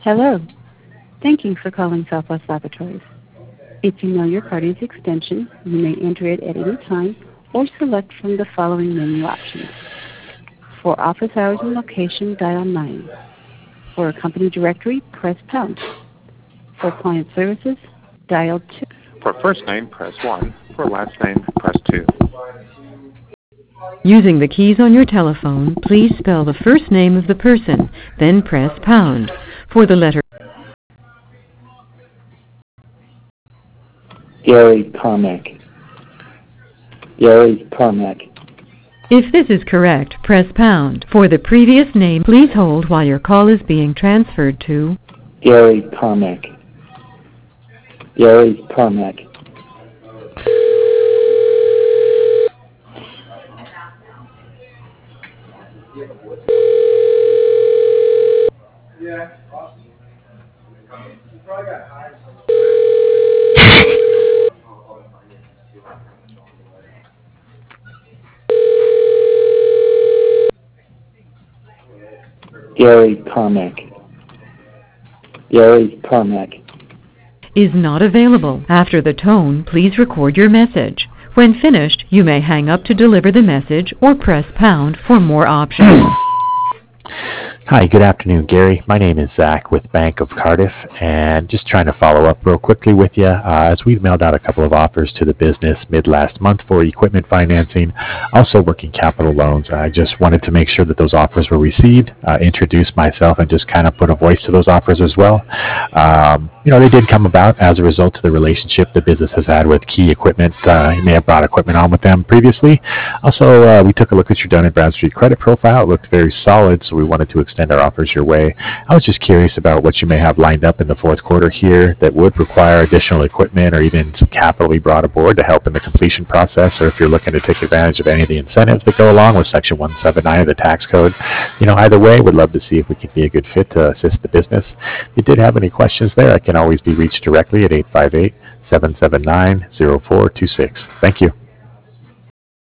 Hello. Thank you for calling Southwest Laboratories. If you know your party's extension, you may enter it at any time or select from the following menu options. For office hours and location, dial 9. For a company directory, press pound. For client services, dial 2. For first name, press 1. For last name, press 2. Using the keys on your telephone, please spell the first name of the person, then press pound. For the letter Gary Carmack. Gary Carmack. If this is correct, press pound. For the previous name, please hold while your call is being transferred to Gary Carmack. Gary Carmack. Gary Carmack. Gary Carmack. is not available. After the tone, please record your message. When finished, you may hang up to deliver the message or press pound for more options. Hi, good afternoon, Gary. My name is Zach with Bank of Cardiff, and just trying to follow up real quickly with you. As we've mailed out a couple of offers to the business mid-last month for equipment financing, also working capital loans. I just wanted to make sure that those offers were received, introduce myself, and just kind of put a voice to those offers as well. They did come about as a result of the relationship the business has had with Key Equipment. You may have brought equipment on with them previously. Also, we took a look at your Dun & Bradstreet credit profile. It looked very solid, so we wanted to extend our offers your way. I was just curious about what you may have lined up in the fourth quarter here that would require additional equipment or even some capital we brought aboard to help in the completion process, or if you're looking to take advantage of any of the incentives that go along with Section 179 of the tax code. Either way, we'd love to see if we could be a good fit to assist the business. If you did have any questions there, I can always be reached directly at 858-779-0426. Thank you.